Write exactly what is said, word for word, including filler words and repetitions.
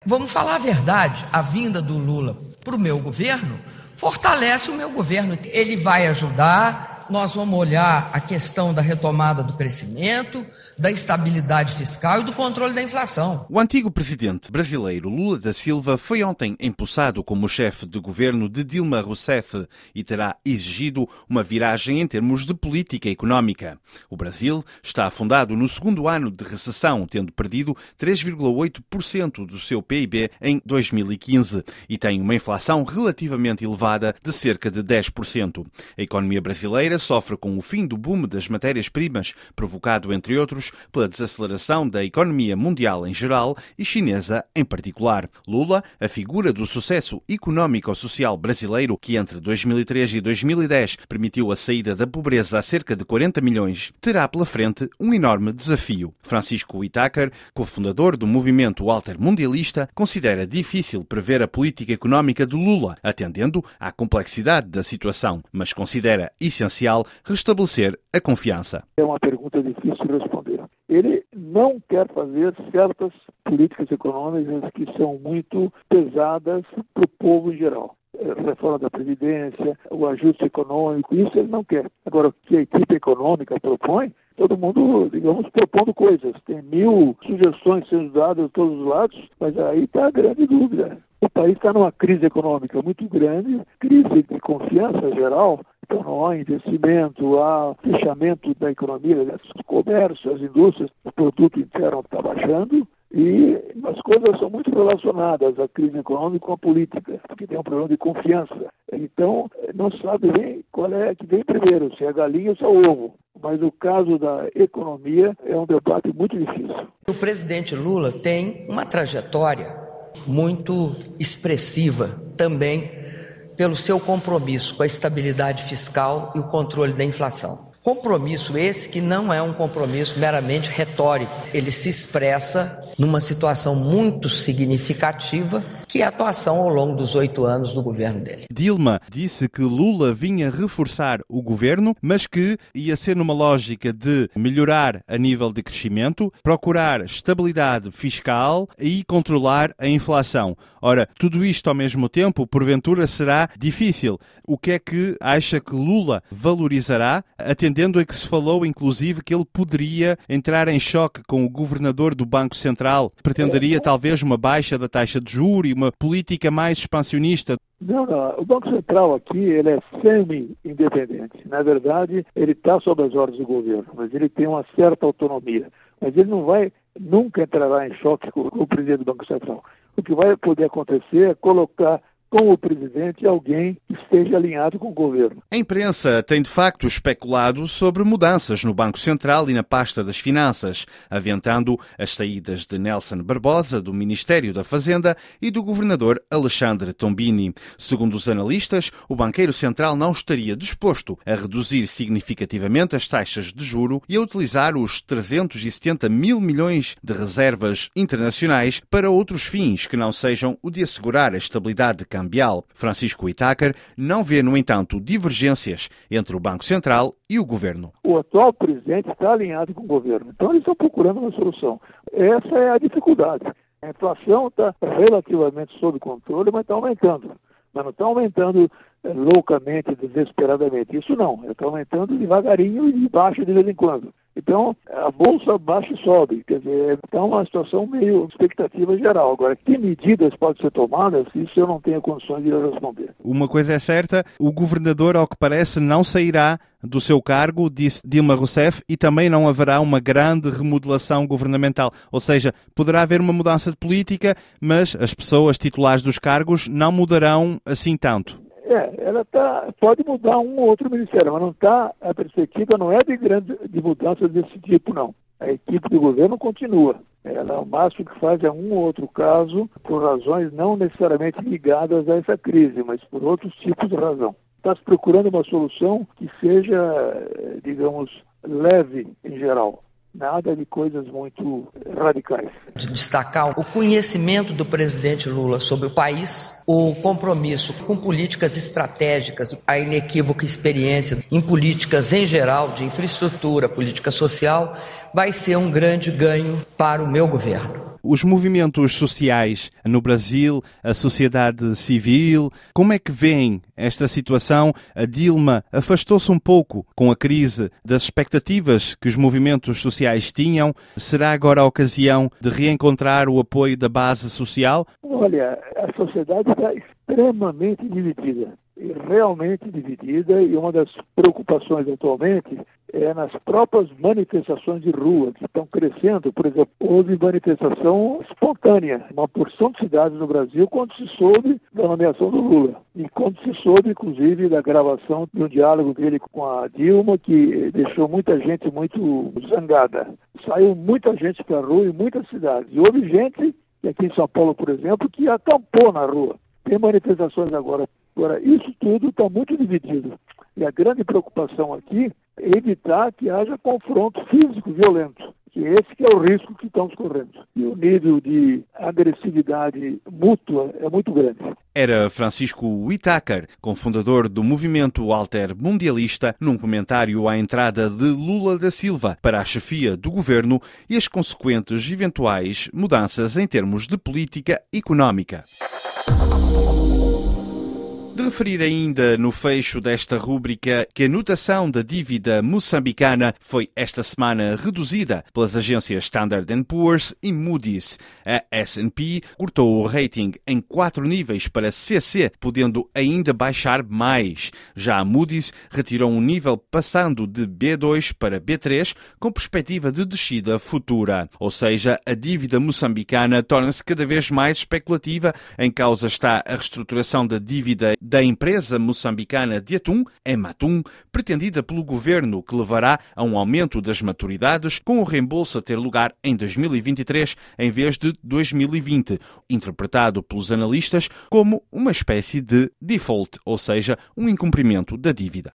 Vamos falar a verdade, a vinda do Lula para o meu governo fortalece o meu governo. Ele vai ajudar, nós vamos olhar a questão da retomada do crescimento, da estabilidade fiscal e do controle da inflação. O antigo presidente brasileiro Lula da Silva foi ontem empossado como chefe de governo de Dilma Rousseff e terá exigido uma viragem em termos de política económica. O Brasil está afundado no segundo ano de recessão, tendo perdido três vírgula oito por cento do seu P I B em dois mil e quinze e tem uma inflação relativamente elevada de cerca de dez por cento. A economia brasileira sofre com o fim do boom das matérias-primas, provocado, entre outros, pela desaceleração da economia mundial em geral e chinesa em particular. Lula, a figura do sucesso económico-social brasileiro que entre dois mil e três e dois mil e dez permitiu a saída da pobreza a cerca de quarenta milhões, terá pela frente um enorme desafio. Francisco Whitaker, cofundador do movimento altermundialista, considera difícil prever a política económica de Lula, atendendo à complexidade da situação, mas considera essencial restabelecer a confiança. É uma pergunta difícil de responder. Ele não quer fazer certas políticas econômicas que são muito pesadas para o povo em geral. A reforma da Previdência, o ajuste econômico, isso ele não quer. Agora, o que a equipe econômica propõe, todo mundo, digamos, propondo coisas. Tem mil sugestões sendo dadas de todos os lados, mas aí está a grande dúvida. O país está numa crise econômica muito grande, crise de confiança geral. Então não há investimento, há fechamento da economia, o comércio, as indústrias, o produto interno está baixando e as coisas são muito relacionadas, a crise econômica com a política, porque tem um problema de confiança. Então não se sabe bem qual é que vem primeiro, se é a galinha ou se é o ovo. Mas o caso da economia é um debate muito difícil. O presidente Lula tem uma trajetória muito expressiva também pelo seu compromisso com a estabilidade fiscal e o controle da inflação. Compromisso esse que não é um compromisso meramente retórico. Ele se expressa numa situação muito significativa, que é a atuação ao longo dos oito anos do governo dele. Dilma disse que Lula vinha reforçar o governo, mas que ia ser numa lógica de melhorar a nível de crescimento, procurar estabilidade fiscal e controlar a inflação. Ora, tudo isto ao mesmo tempo, porventura, será difícil. O que é que acha que Lula valorizará, atendendo a que se falou, inclusive, que ele poderia entrar em choque com o governador do Banco Central? Pretenderia talvez uma baixa da taxa de juros e uma política mais expansionista? Não, não. O Banco Central aqui ele é semi-independente. Na verdade, ele está sob as ordens do governo, mas ele tem uma certa autonomia. Mas ele não vai, nunca entrará em choque com o presidente do Banco Central. O que vai poder acontecer é colocar com o presidente alguém que esteja alinhado com o governo. A imprensa tem de facto especulado sobre mudanças no Banco Central e na pasta das Finanças, aventando as saídas de Nelson Barbosa do Ministério da Fazenda e do governador Alexandre Tombini. Segundo os analistas, o banqueiro central não estaria disposto a reduzir significativamente as taxas de juro e a utilizar os trezentos e setenta mil milhões de reservas internacionais para outros fins que não sejam o de assegurar a estabilidade cambial. Francisco Whitaker não vê, no entanto, divergências entre o Banco Central e o governo. O atual presidente está alinhado com o governo, então eles estão procurando uma solução. Essa é a dificuldade. A inflação está relativamente sob controle, mas está aumentando. Mas não está aumentando é, loucamente, desesperadamente. Isso não, está aumentando devagarinho e baixa de vez em quando. Então, a bolsa baixa e sobe, quer dizer, está uma situação meio expectativa geral. Agora, que medidas podem ser tomadas, isso eu não tenho condições de responder. Uma coisa é certa, o governador, ao que parece, não sairá do seu cargo, disse Dilma Rousseff, e também não haverá uma grande remodelação governamental. Ou seja, poderá haver uma mudança de política, mas as pessoas titulares dos cargos não mudarão assim tanto. É, ela tá, pode mudar um ou outro ministério, mas não tá, a perspectiva não é de grande de mudanças desse tipo, não. A equipe do governo continua. Ela, o máximo que faz é um ou outro caso, por razões não necessariamente ligadas a essa crise, mas por outros tipos de razão. Está se procurando uma solução que seja, digamos, leve em geral. Nada de coisas muito radicais. De destacar o conhecimento do presidente Lula sobre o país, o compromisso com políticas estratégicas, a inequívoca experiência em políticas em geral, de infraestrutura, política social, vai ser um grande ganho para o meu governo. os movimentos sociais no Brasil, a sociedade civil, como é que veem esta situação? A Dilma afastou-se um pouco com a crise das expectativas que os movimentos sociais tinham. Será agora a ocasião de reencontrar o apoio da base social? Olha, a sociedade está extremamente dividida, realmente dividida, e uma das preocupações atualmente é nas próprias manifestações de rua, que estão crescendo. Por exemplo, houve manifestação espontânea em uma porção de cidades no Brasil quando se soube da nomeação do Lula. E quando se soube, inclusive, da gravação de um diálogo dele com a Dilma, que deixou muita gente muito zangada. Saiu muita gente para a rua em muitas cidades. E houve gente, aqui em São Paulo, por exemplo, que acampou na rua. Tem manifestações agora. Agora, isso tudo está muito dividido. E a grande preocupação aqui é evitar que haja confronto físico violento, que esse que é o risco que estamos correndo. E o nível de agressividade mútua é muito grande. Era Francisco Whitaker, cofundador do movimento altermundialista, num comentário à entrada de Lula da Silva para a chefia do governo e as consequentes eventuais mudanças em termos de política económica. De referir ainda no fecho desta rúbrica que a notação da dívida moçambicana foi esta semana reduzida pelas agências Standard and Poor's e Moody's. A S and P cortou o rating em quatro níveis para C C, podendo ainda baixar mais. Já a Moody's retirou um nível passando de B dois para B três com perspectiva de descida futura. Ou seja, a dívida moçambicana torna-se cada vez mais especulativa. Em causa está a reestruturação da dívida da empresa moçambicana de atum, Ematum, pretendida pelo governo, que levará a um aumento das maturidades, com o reembolso a ter lugar em dois mil e vinte e três em vez de dois mil e vinte, interpretado pelos analistas como uma espécie de default, ou seja, um incumprimento da dívida.